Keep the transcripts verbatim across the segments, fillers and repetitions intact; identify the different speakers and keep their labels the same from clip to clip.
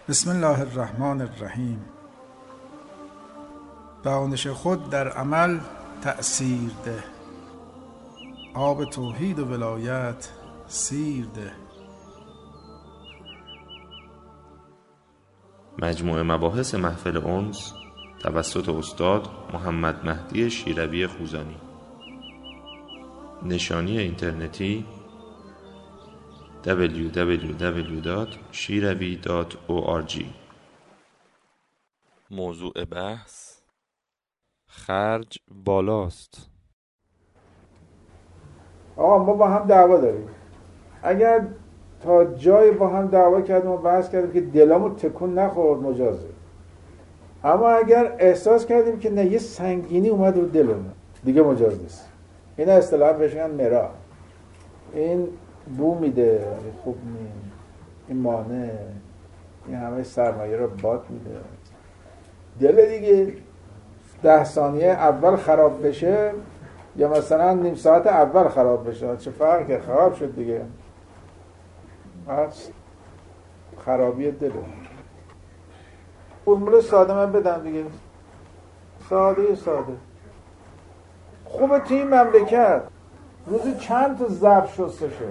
Speaker 1: بسم الله الرحمن الرحیم. دانش خود در عمل تأثیر ده، آب توحید و ولایت سیر ده.
Speaker 2: مجموعه مباحث محفل انس توسط استاد محمد مهدی شیروی خوزانی. نشانی اینترنتی دبلیو دبلیو دبلیو دات شیروی دات او آر جی.
Speaker 3: موضوع بحث: خرج بالاست.
Speaker 4: آقا ما با هم دعوا داریم. اگر تا جای با هم دعوا کردیم و بحث کردیم که دلمون تکون نخورد مجازه، اما اگر احساس کردیم که نه یه سنگینی اومد رو دلمون دیگه مجاز نیست. این اصطلاحا بهش میگن مرا. این بو میده، خوب نیم، این مانع، این همه سرمایه رو باد میده. دل دیگه ده ثانیه اول خراب بشه یا مثلا نیم ساعت اول خراب بشه، چه فرقی؟ خراب شد دیگه. پس خرابی دله. فرمول ساده من بدم دیگه، ساده ساده. خوبه توی این مملکت روزی چند تا ظرف شسته شه،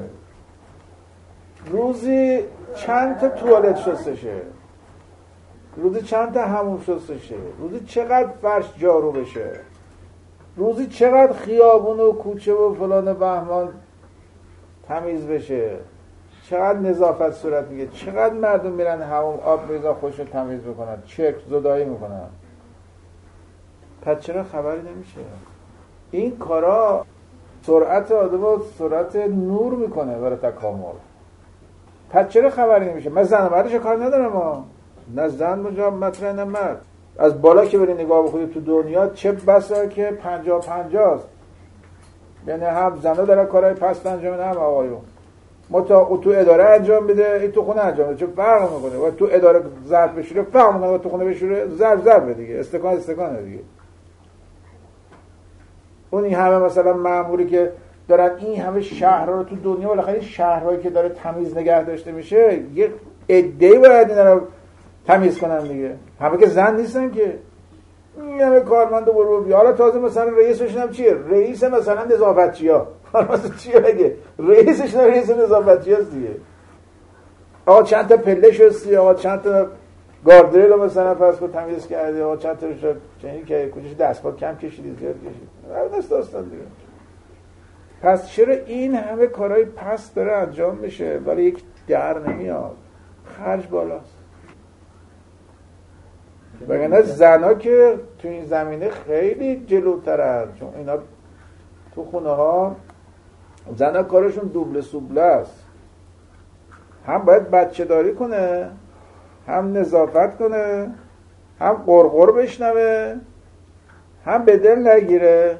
Speaker 4: روزی چند تا توالت شسته شه، روزی چند تا حموم شسته شه، روزی چقدر فرش جارو بشه، روزی چقدر خیابون و کوچه و فلان بهمان تمیز بشه، چقدر نظافت صورت میگه، چقدر مردم میرن حموم آب میریزن خودشو تمیز میکنن، چرک زدایی میکنن. پس چرا خبری نمیشه؟ این کارا سرعت آدم رو سرعت نور میکنه برای تکامل. پس چرا خبری نمیشه؟ من زن و مردش کار ندارم ها. نه زن مجاب مطرح نه مرد. از بالا که بری نگاه بکنید تو دنیا چه بسا که پنجاه پنجاه است. یعنی هم زنها داره کارهای پست انجام میدن هم آقایون. ما تا او تو اداره انجام میده، این تو خونه انجام میده. چه فرق میکنه؟ و تو اداره ظرف بشوره فرق میکنه، و تو خونه بشوره ظرف ظرف دیگه، استکان استکانه دیگه. اون این همه مثلا مأموری که دارن این همه شهرها رو تو دنیا، بالاخره شهرهایی که داره تمیز نگه داشته میشه یه عده‌ای باید اینا رو تمیز کنن دیگه. همه که زن نیستن که. این همه کارمند و برو حالا تازه مثلا رئیسش هم چیه؟ رئیس مثلا نظافتچی‌ها. مثلا چیه بگه؟ رئیسش نه رئیس نظافتچی‌هاست دیگه. آقا چند تا پله شستی، آقا چند تا گاردریل رو مثلا فرض کن تمیز کردی، آقا چند تا شد چنین که کوچش دستگاه کم کشیدی زیاد کشید. همین است داستان دیگه. پس چرا این همه کارهای پس داره انجام میشه ولی یک در نمیاد؟ خرج بالاست. وگرنه زنا که تو این زمینه خیلی جلوترن، چون اینا تو خونه ها زنا کارشون دوبله سوبله است. هم باید بچه داری کنه، هم نظافت کنه، هم قرقر بشنوه، هم به دل نگیره.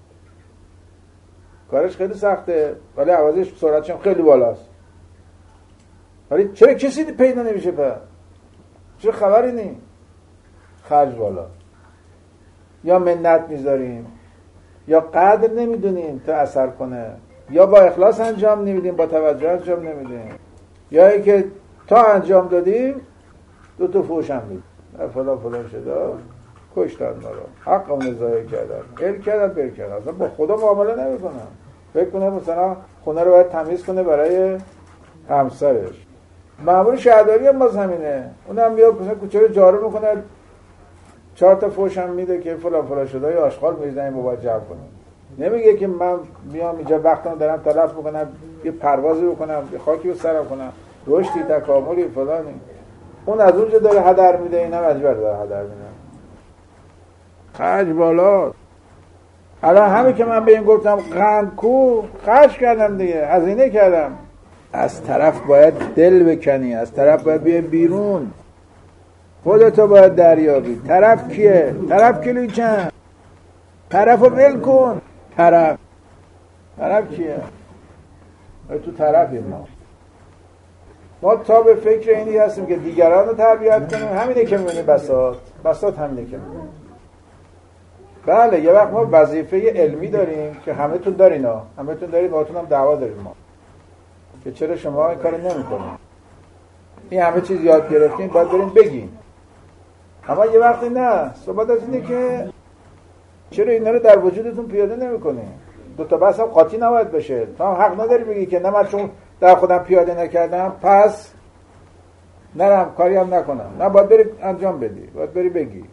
Speaker 4: کارش خیلی سخته ولی عوضش سرعتش هم خیلی بالاست. ولی چرا کسی پیدا نمیشه؟ پس چرا خبری نی؟ خرج بالا. یا منت میذاریم، یا قدر نمیدونیم تا اثر کنه، یا با اخلاص انجام نمیدیم، با توجه انجام نمیدیم، یا اینکه تا انجام دادیم دو تا فوش هم میدیم، فلان فلان شده، کشتن ما رو، حقم نزاعی کردن، ال کردن بر کردن، اصلا با خدا معامله نمیکنن. فکر کنه مثلا خونه رو باید تمیز کنه برای همسرش. مأمور شهرداری هم باز همینه، اونم میاد مثلا کوچه رو جارو میکنه، چهار تا فوش هم میده که فلان فلان شده، یا آشغال میزنه باید جمع کنه. نمیگه که من میام اینجا وقتم دارم تلف میکنم، یه پروازی بکنم، یه خاکی رو سرم کنم، رشدی تکاملی فلانی. اون از اونجا داره هدر میده، اینم از بر داره هدر میده. خرج بالا. الان همین که من به این گفتم قند کو، خرج کردم دیگه، هزینه کردم. از طرف باید دل بکنی، از طرف باید بیای بیرون، خودتو باید دریابی. طرف کیه؟ طرف کلیچن. طرفو ول کن. طرف طرف کیه؟ تو طرفیم ما. ما تا به فکر اینی هستیم که دیگران رو تربیت کنیم. همینه که میبینی بساط بساط همینه که میبینی. بله یه وقت ما وظیفه علمی داریم که همه تون دارین ها، همه تون دارین، با تون هم دعوا داریم ما که چرا شما این کار نمی کنید. این همه چیز یاد گرفتین باید برین بگین. اما یه وقتی نه، صحبت از اینه که چرا اینا رو در وجودتون پیاده نمی‌کنین؟ دو تا بحث هم قاطی نباید بشه. تو هم حق نداری بگی که نه من چون در خودم پیاده نکردم پس نرم کاری هم نکنم. نه، باید بری انجام بدی، باید بری بگی.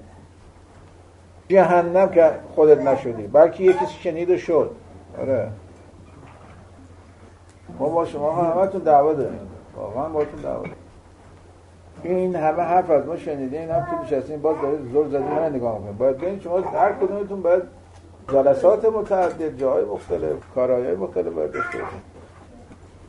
Speaker 4: جهنم که خودت نشدی بلکه یکی شنید و شد. آره ما با شما همتون دعوا داریم، واقعا باهاتون دعوا داریم. این همه حرف از ما شنیدین، این هم تو نشستین باز داره زور زدی من نگاه میکنم. باید ببین شما هر کدومتون باید جلسات متعدد، جاهای مختلف، کارهای مختلف باید داشته باشید.